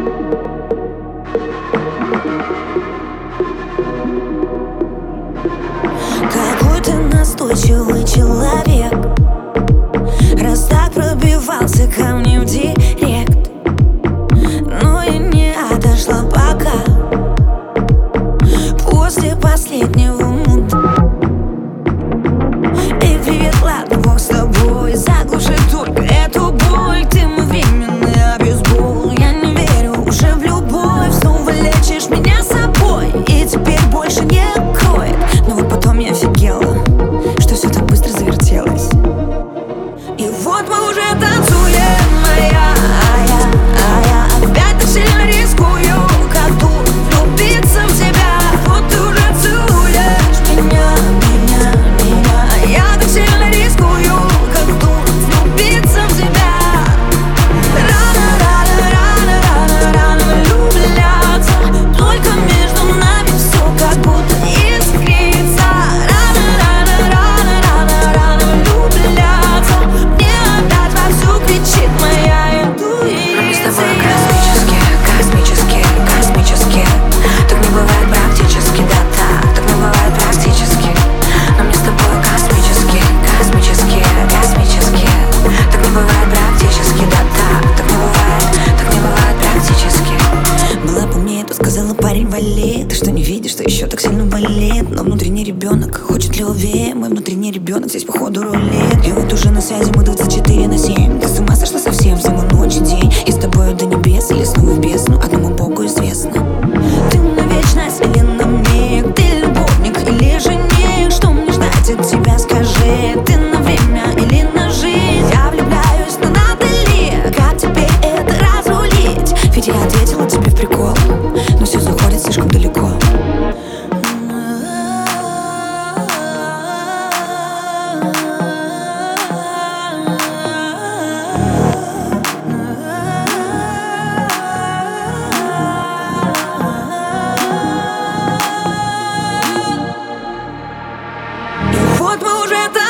Какой ты настойчивый человек, раз так пробивался ко мне в директ. Но я не отошла пока, после последнего муда. Эй, привет, ладно, бог с тобой, заглуши только эту боль. Ты мой временный обезбол, я не верю уже в любовь. Снова лечишь меня собой, и теперь больше не кроет. Но вот потом я офигела, что все так быстро завертелось. И вот мы уже танцуем, а я опять так сильно рискую, как дур влюбиться в тебя. Вот ты уже целуешь меня, а я так сильно рискую, как дур влюбиться в тебя. Рано влюбляться, только между нами все как будто искрится. Рано влюбляться, мне опять вовсю кричит моя интуиция. Мы с тобой космические. Так не бывает практически, да так не бывает практически. Но мне с тобой космические. Так не бывает практически, да так не бывает практически. Была бы мне это сказала, парень, вали. Ты что, не видишь, что еще так сильно болит? Но внутренний ребенок хочет любви. Мой внутренний ребенок здесь походу рулит. И вот уже на связи мы 24/7. Ты с ума сошла совсем, зима, ночь и день. И с тобой до небес или снова в бездну, одному Богу известно. Ты на вечность или на миг? Ты любовник или жених? Что мне ждать от тебя, скажи? Ты на время или на жизнь? Я влюбляюсь, но надо ли? Как теперь это разрулить? Ведь я ответила тебе в прикол, но все заходит слишком далеко. И вот мы уже